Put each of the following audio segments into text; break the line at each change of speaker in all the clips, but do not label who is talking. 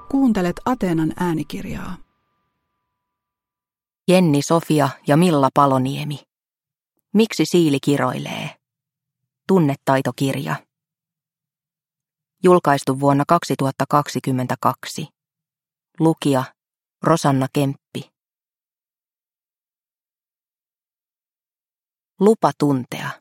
Kuuntelet Ateenan äänikirjaa.
Jenni Sofia ja Milla Paloniemi. Miksi siili kiroilee? Tunnetaitokirja. Julkaistu vuonna 2022. Lukija Rosanna Kemppi. Lupa tuntea.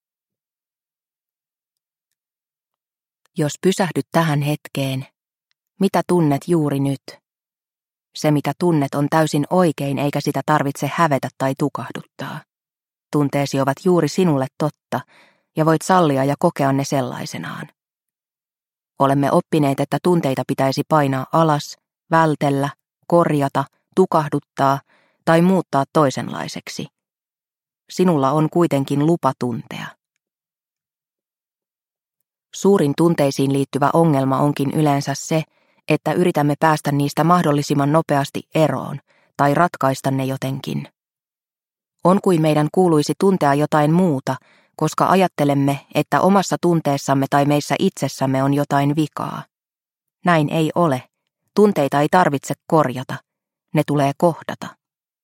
Jos pysähdyt tähän hetkeen, mitä tunnet juuri nyt? Se, mitä tunnet, on täysin oikein, eikä sitä tarvitse hävetä tai tukahduttaa. Tunteesi ovat juuri sinulle totta, ja voit sallia ja kokea ne sellaisenaan. Olemme oppineet, että tunteita pitäisi painaa alas, vältellä, korjata, tukahduttaa tai muuttaa toisenlaiseksi. Sinulla on kuitenkin lupa tuntea. Suurin tunteisiin liittyvä ongelma onkin yleensä se, että yritämme päästä niistä mahdollisimman nopeasti eroon tai ratkaista ne jotenkin. On kuin meidän kuuluisi tuntea jotain muuta, koska ajattelemme, että omassa tunteessamme tai meissä itsessämme on jotain vikaa. Näin ei ole. Tunteita ei tarvitse korjata. Ne tulee kohdata.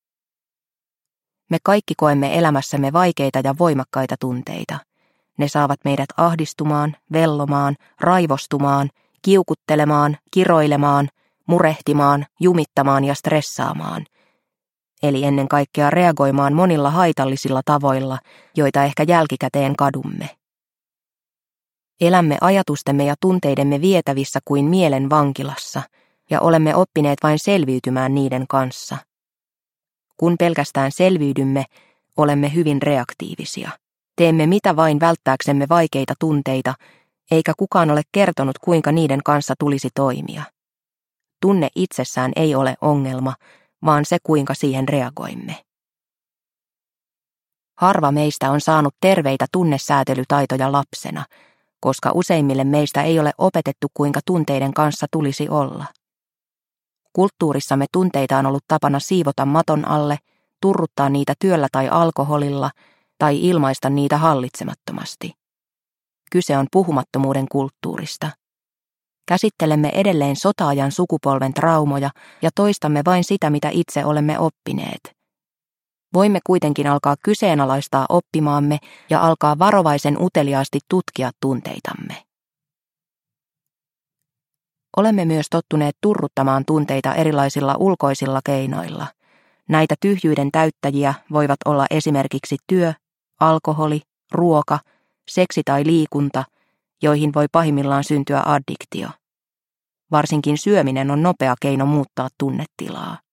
Me kaikki koemme elämässämme vaikeita ja voimakkaita tunteita. Ne saavat meidät ahdistumaan, vellomaan, raivostumaan, kiukuttelemaan, kiroilemaan, murehtimaan, jumittamaan ja stressaamaan. Eli ennen kaikkea reagoimaan monilla haitallisilla tavoilla, joita ehkä jälkikäteen kadumme. Elämme ajatustemme ja tunteidemme vietävissä kuin mielen vankilassa, ja olemme oppineet vain selviytymään niiden kanssa. Kun pelkästään selviydymme, olemme hyvin reaktiivisia. Teemme mitä vain välttääksemme vaikeita tunteita, eikä kukaan ole kertonut, kuinka niiden kanssa tulisi toimia. Tunne itsessään ei ole ongelma, vaan se, kuinka siihen reagoimme. Harva meistä on saanut terveitä tunnesäätelytaitoja lapsena, koska useimmille meistä ei ole opetettu, kuinka tunteiden kanssa tulisi olla. Kulttuurissamme tunteita on ollut tapana siivota maton alle, turruttaa niitä työllä tai alkoholilla, tai ilmaista niitä hallitsemattomasti. Kyse on puhumattomuuden kulttuurista. Käsittelemme edelleen sota-ajan sukupolven traumoja ja toistamme vain sitä, mitä itse olemme oppineet. Voimme kuitenkin alkaa kyseenalaistaa oppimaamme ja alkaa varovaisen uteliaasti tutkia tunteitamme. Olemme myös tottuneet turruttamaan tunteita erilaisilla ulkoisilla keinoilla. Näitä tyhjyyden täyttäjiä voivat olla esimerkiksi työ, alkoholi, ruoka, seksi tai liikunta, joihin voi pahimmillaan syntyä addiktio. Varsinkin syöminen on nopea keino muuttaa tunnetilaa.